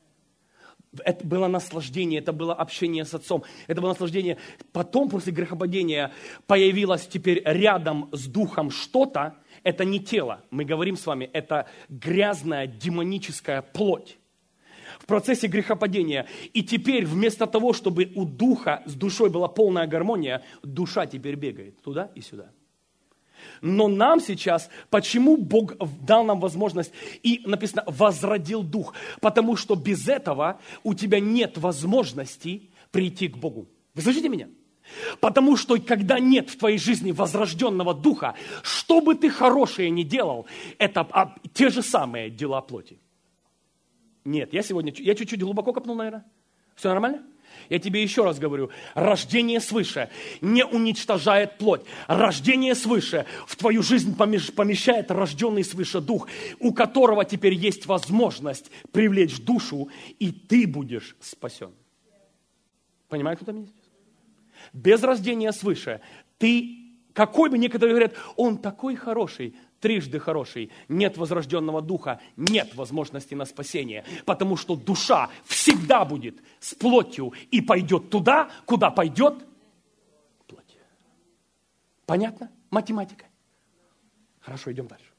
Это было наслаждение, это было общение с Отцом, это было наслаждение. Потом, после грехопадения, появилось теперь рядом с духом что-то. Это не тело, мы говорим с вами, это грязная демоническая плоть. В процессе грехопадения. И теперь вместо того, чтобы у духа с душой была полная гармония, душа теперь бегает туда и сюда. Но нам сейчас, почему Бог дал нам возможность, и написано, возродил дух, потому что без этого у тебя нет возможности прийти к Богу. Вы слышите меня? Потому что когда нет в твоей жизни возрожденного духа, что бы ты хорошее ни делал, это те же самые дела плоти. Нет, я чуть-чуть глубоко копнул, наверное. Все нормально? Я тебе еще раз говорю, рождение свыше не уничтожает плоть. Рождение свыше в твою жизнь помещает рожденный свыше дух, у которого теперь есть возможность привлечь душу, и ты будешь спасен. Понимаете, кто там есть? Без рождения свыше ты, какой бы некоторые говорят, он такой хороший, трижды хороший, нет возрожденного духа, нет возможности на спасение, потому что душа всегда будет с плотью и пойдет туда, куда пойдет плоть. Понятно? Математика. Хорошо, идем дальше.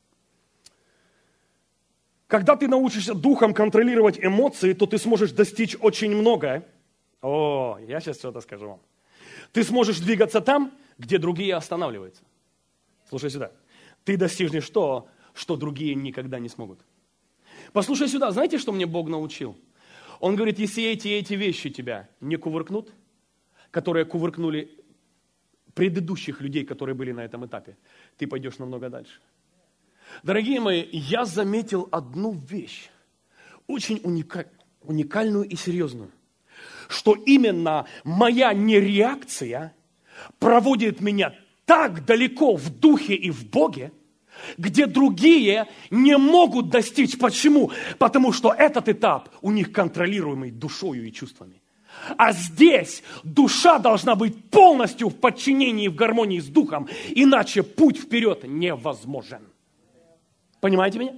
Когда ты научишься духом контролировать эмоции, то ты сможешь достичь очень многое. О, я сейчас что-то скажу вам. Ты сможешь двигаться там, где другие останавливаются. Слушай сюда. Ты достигнешь то, что другие никогда не смогут. Послушай сюда, знаете, что мне Бог научил? Он говорит, если эти вещи тебя не кувыркнут, которые кувыркнули предыдущих людей, которые были на этом этапе, ты пойдешь намного дальше. Дорогие мои, я заметил одну вещь, очень уникальную и серьезную, что именно моя нереакция проводит меня так далеко в духе и в Боге, где другие не могут достичь. Почему? Потому что этот этап у них контролируемый душою и чувствами. А здесь душа должна быть полностью в подчинении, в гармонии с духом, иначе путь вперед невозможен. Понимаете меня?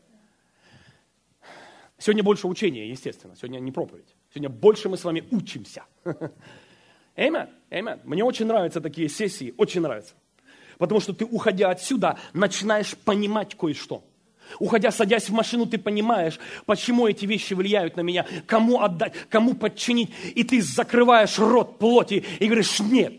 Сегодня больше учения, естественно. Сегодня не проповедь. Сегодня больше мы с вами учимся. Amen. Amen. Мне очень нравятся такие сессии, очень нравятся. Потому что ты, уходя отсюда, начинаешь понимать кое-что. Уходя, садясь в машину, ты понимаешь, почему эти вещи влияют на меня, кому отдать, кому подчинить. И ты закрываешь рот плоти и говоришь, нет.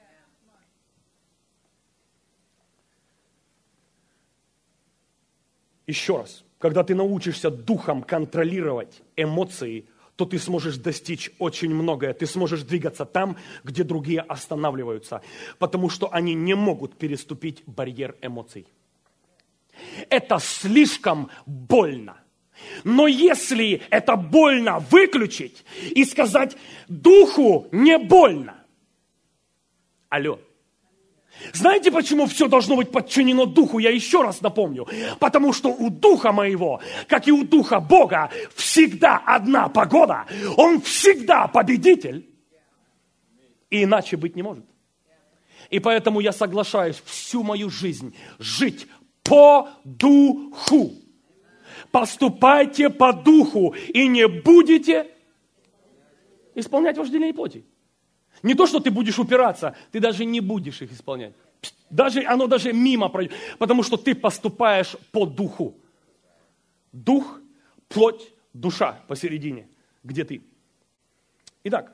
Еще раз, когда ты научишься духом контролировать эмоции, то ты сможешь достичь очень многое. Ты сможешь двигаться там, где другие останавливаются, потому что они не могут переступить барьер эмоций. Это слишком больно. Но если это больно выключить и сказать, духу не больно. Алло. Знаете, почему все должно быть подчинено духу? Я еще раз напомню. Потому что у духа моего, как и у духа Бога, всегда одна погода. Он всегда победитель. И иначе быть не может. И поэтому я соглашаюсь всю мою жизнь жить по духу. Поступайте по духу и не будете исполнять вожделение плоти. Не то, что ты будешь упираться, ты даже не будешь их исполнять. Оно даже мимо пройдет, потому что ты поступаешь по духу. Дух, плоть, душа посередине, где ты. Итак,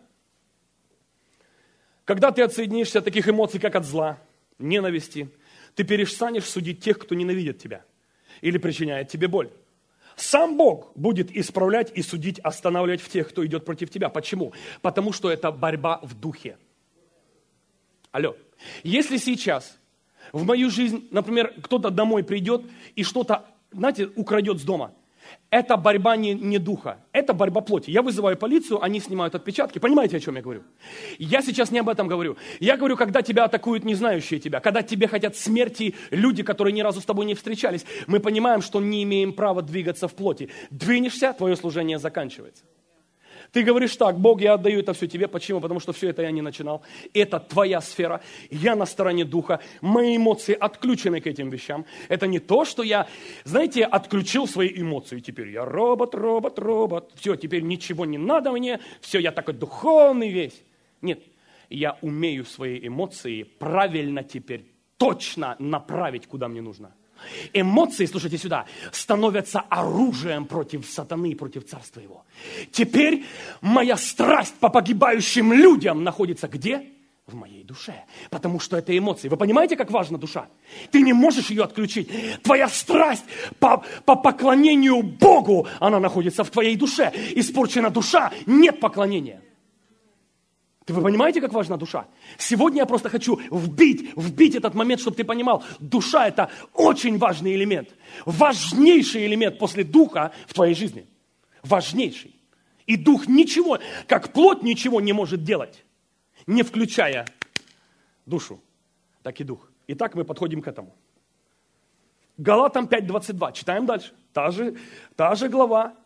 когда ты отсоединишься от таких эмоций, как от зла, ненависти, ты перестанешь судить тех, кто ненавидит тебя или причиняет тебе боль. Сам Бог будет исправлять и судить, останавливать в тех, кто идет против тебя. Почему? Потому что это борьба в духе. Алло. Если сейчас в мою жизнь, например, кто-то домой придет и что-то, знаете, украдет с дома, это борьба не духа, это борьба плоти. Я вызываю полицию, они снимают отпечатки. Понимаете, о чем я говорю? Я сейчас не об этом говорю. Я говорю, когда тебя атакуют не знающие тебя, когда тебе хотят смерти люди, которые ни разу с тобой не встречались, мы понимаем, что не имеем права двигаться в плоти. Двинешься, твое служение заканчивается. Ты говоришь так: Бог, я отдаю это все тебе. Почему? Потому что все это я не начинал. Это твоя сфера. Я на стороне духа. Мои эмоции отключены к этим вещам. Это не то, что я, знаете, отключил свои эмоции. Теперь я робот. Все, теперь ничего не надо мне. Все, я такой духовный весь. Нет, я умею свои эмоции правильно теперь, точно направить, куда мне нужно. Эмоции, слушайте сюда, становятся оружием против сатаны и против царства его. Теперь моя страсть по погибающим людям находится где? В моей душе. Потому что это эмоции. Вы понимаете, как важна душа? Ты не можешь ее отключить. Твоя страсть по поклонению Богу, она находится в твоей душе. Испорчена душа, нет поклонения. Вы понимаете, как важна душа? Сегодня я просто хочу вбить этот момент, чтобы ты понимал, душа – это очень важный элемент. Важнейший элемент после духа в твоей жизни. Важнейший. И дух ничего, как плоть ничего не может делать, не включая душу, так и дух. Итак, мы подходим к этому. Галатам 5:22. Читаем дальше. Та же глава.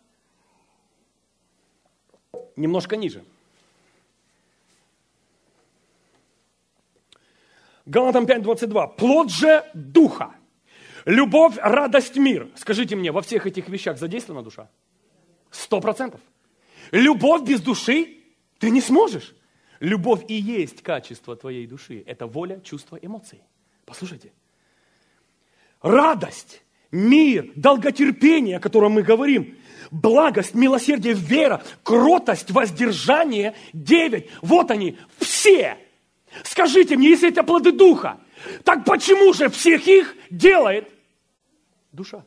Немножко ниже. Галатам 5:22. Плод же духа. Любовь, радость, мир. Скажите мне, во всех этих вещах задействована душа? 100%. Любовь без души ты не сможешь. Любовь и есть качество твоей души. Это воля, чувства, эмоции. Послушайте. Радость, мир, долготерпение, о котором мы говорим, благость, милосердие, вера, кротость, воздержание, 9. Вот они, все. Скажите мне, если это плоды духа, так почему же всех их делает душа?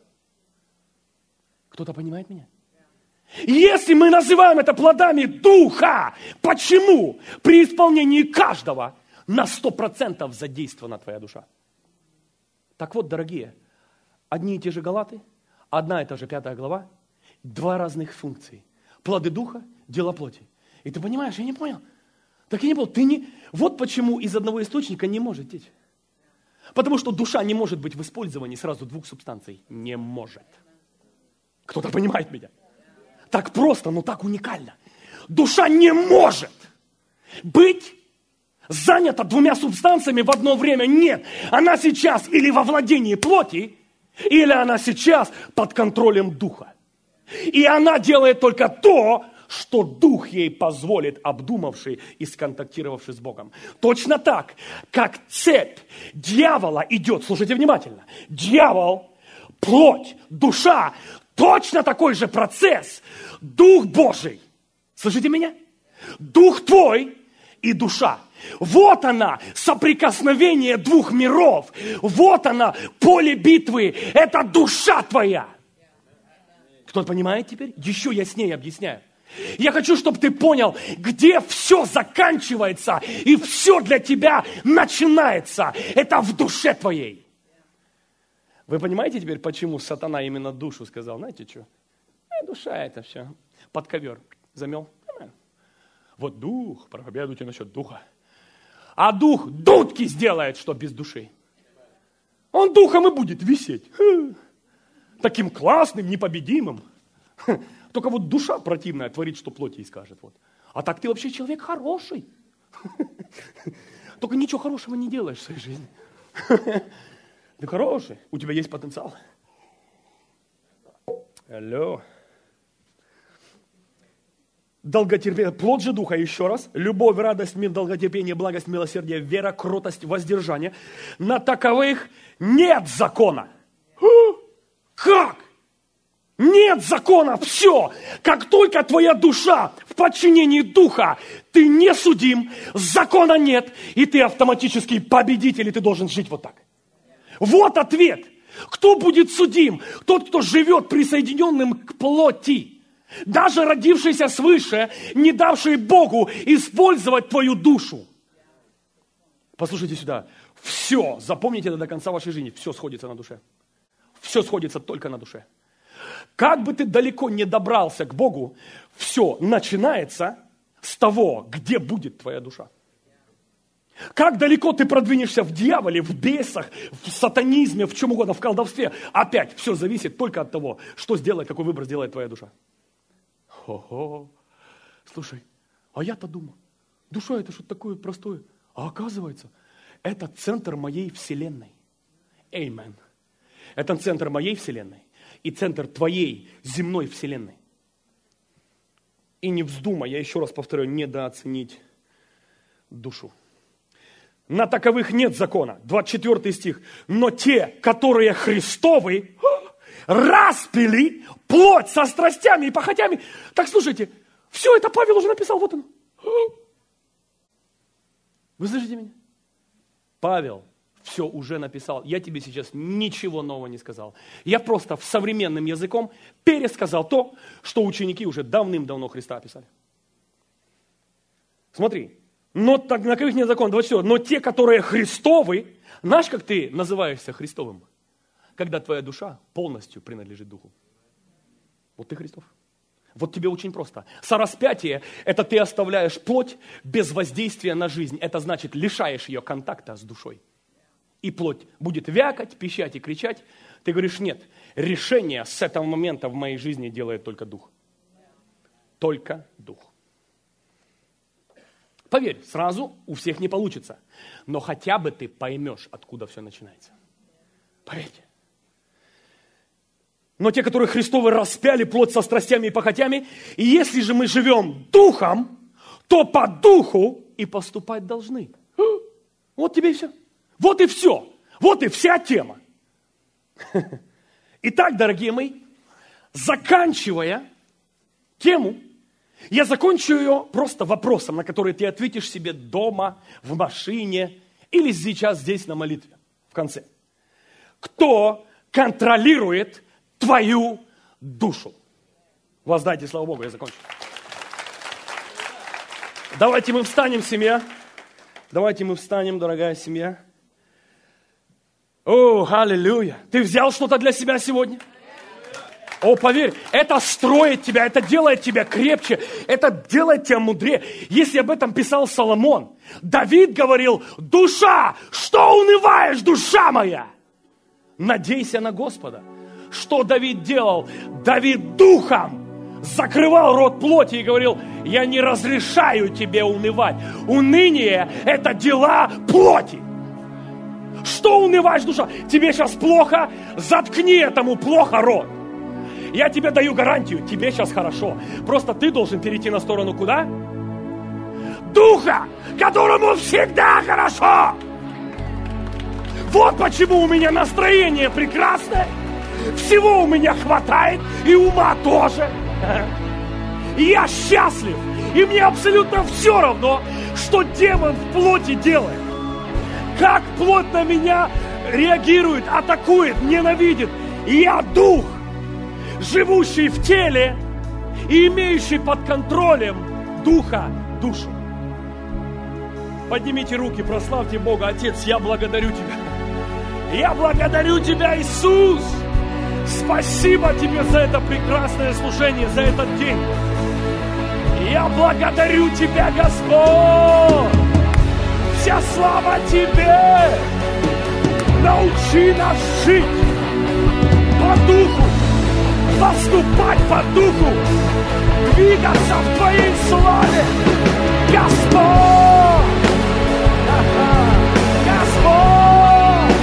Кто-то понимает меня? Если мы называем это плодами духа, почему при исполнении каждого на 100% задействована твоя душа? Так вот, дорогие, одни и те же Галаты, одна и та же 5 глава, 2 разных функции. Плоды духа, дела плоти. И ты понимаешь, я не понял. Так я не понял, Вот почему из одного источника не может течь. Потому что душа не может быть в использовании сразу 2 субстанций. Не может. Кто-то понимает меня? Так просто, но так уникально. Душа не может быть занята 2 субстанциями в одно время. Нет. Она сейчас или во владении плоти, или она сейчас под контролем духа. И она делает только то, что дух ей позволит, обдумавший и сконтактировавший с Богом. Точно так, как цепь дьявола идет, слушайте внимательно, дьявол, плоть, душа, точно такой же процесс. Дух Божий, слышите меня? Дух твой и душа. Вот она, соприкосновение 2 миров. Вот она, поле битвы. Это душа твоя. Кто-то понимает теперь? Еще яснее объясняю. Я хочу, чтобы ты понял, где все заканчивается и все для тебя начинается. Это в душе твоей. Вы понимаете теперь, почему сатана именно душу сказал? Знаете что? Душа это все. Под ковер замел. Вот дух, проповедуйте насчет духа. А дух дудки сделает, что без души. Он духом и будет висеть. Таким классным, непобедимым. Только вот душа противная творит, что плоть ей скажет. Вот. А так ты вообще человек хороший. Только ничего хорошего не делаешь в своей жизни. Ты хороший, у тебя есть потенциал. Алло. Долготерпение, плод же духа, еще раз. Любовь, радость, мир, долготерпение, благость, милосердие, вера, кротость, воздержание. На таковых нет закона. Как? Нет закона, все. Как только твоя душа в подчинении духа, ты не судим, закона нет, и ты автоматически победитель, и ты должен жить вот так. Вот ответ. Кто будет судим? Тот, кто живет присоединенным к плоти. Даже родившийся свыше, не давший Богу использовать твою душу. Послушайте сюда. Все, запомните это до конца вашей жизни, все сходится на душе. Все сходится только на душе. Как бы ты далеко не добрался к Богу, все начинается с того, где будет твоя душа. Как далеко ты продвинешься в дьяволе, в бесах, в сатанизме, в чем угодно, в колдовстве. Опять все зависит только от того, что сделает, какой выбор сделает твоя душа. Ого. Слушай, а я-то думал, душа это что-то такое простое. А оказывается, это центр моей вселенной. Amen. Это центр моей вселенной и центр твоей земной вселенной. И не вздумай, я еще раз повторяю, недооценить душу. На таковых нет закона. 24 стих. Но те, которые Христовы, распили плоть со страстями и похотями. Так слушайте, все это Павел уже написал, вот он. Вы слышите меня? Павел все уже написал. Я тебе сейчас ничего нового не сказал. Я просто современным языком пересказал то, что ученики уже давным-давно Христа описали. Смотри. Но так, на каких нет закона? 24. Но те, которые Христовы, знаешь, как ты называешься Христовым? Когда твоя душа полностью принадлежит Духу. Вот ты Христов. Вот тебе очень просто. Сораспятие – это ты оставляешь плоть без воздействия на жизнь. Это значит, лишаешь ее контакта с душой. И плоть будет вякать, пищать и кричать. Ты говоришь, нет, решение с этого момента в моей жизни делает только Дух. Только Дух. Поверь, сразу у всех не получится. Но хотя бы ты поймешь, откуда все начинается. Поверьте. Но те, которые Христовы распяли плоть со страстями и похотями, и если же мы живем духом, то по духу и поступать должны. Вот тебе и все. Вот и все. Вот и вся тема. Итак, дорогие мои, заканчивая тему, я закончу ее просто вопросом, на который ты ответишь себе дома, в машине или сейчас здесь на молитве, в конце. Кто контролирует твою душу? Воздайте, слава Богу, я закончу. Давайте мы встанем, семья. Давайте мы встанем, дорогая семья. О, аллилуйя. Ты взял что-то для себя сегодня? О, поверь, это строит тебя, это делает тебя крепче, это делает тебя мудрее. Если об этом писал Соломон, Давид говорил, душа, что унываешь, душа моя? Надейся на Господа. Что Давид делал? Давид духом закрывал рот плоти и говорил, я не разрешаю тебе унывать. Уныние – это дела плоти. Что унываешь, душа? Тебе сейчас плохо? Заткни этому плохо рот. Я тебе даю гарантию, тебе сейчас хорошо. Просто ты должен перейти на сторону куда? Духа, которому всегда хорошо. Вот почему у меня настроение прекрасное. Всего у меня хватает, и ума тоже. И я счастлив. И мне абсолютно все равно, что демон в плоти делает. Как плоть на меня реагирует, атакует, ненавидит. И я дух, живущий в теле и имеющий под контролем духа душу. Поднимите руки, прославьте Бога. Отец, я благодарю Тебя. Я благодарю Тебя, Иисус. Спасибо Тебе за это прекрасное служение, за этот день. Я благодарю Тебя, Господь. Вся слава Тебе. Научи нас жить по духу, поступать по духу, двигаться в Твоей славе. Господь! Господь!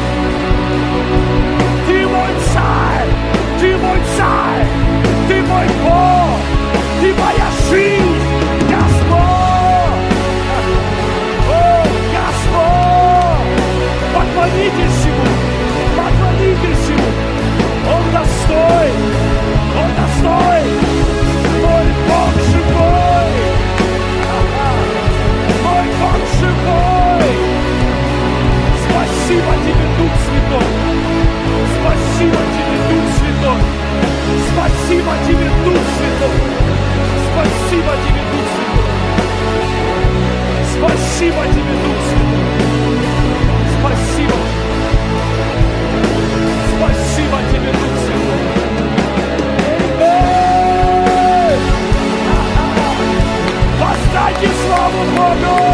Ты мой царь! Ты мой царь! Ты мой Бог! Ты моя жизнь! Господь! О, Господь! Поклонитесь Ему! Поклонитесь Ему! Он достоин! Он достоин! Мой Бог живой! Богу!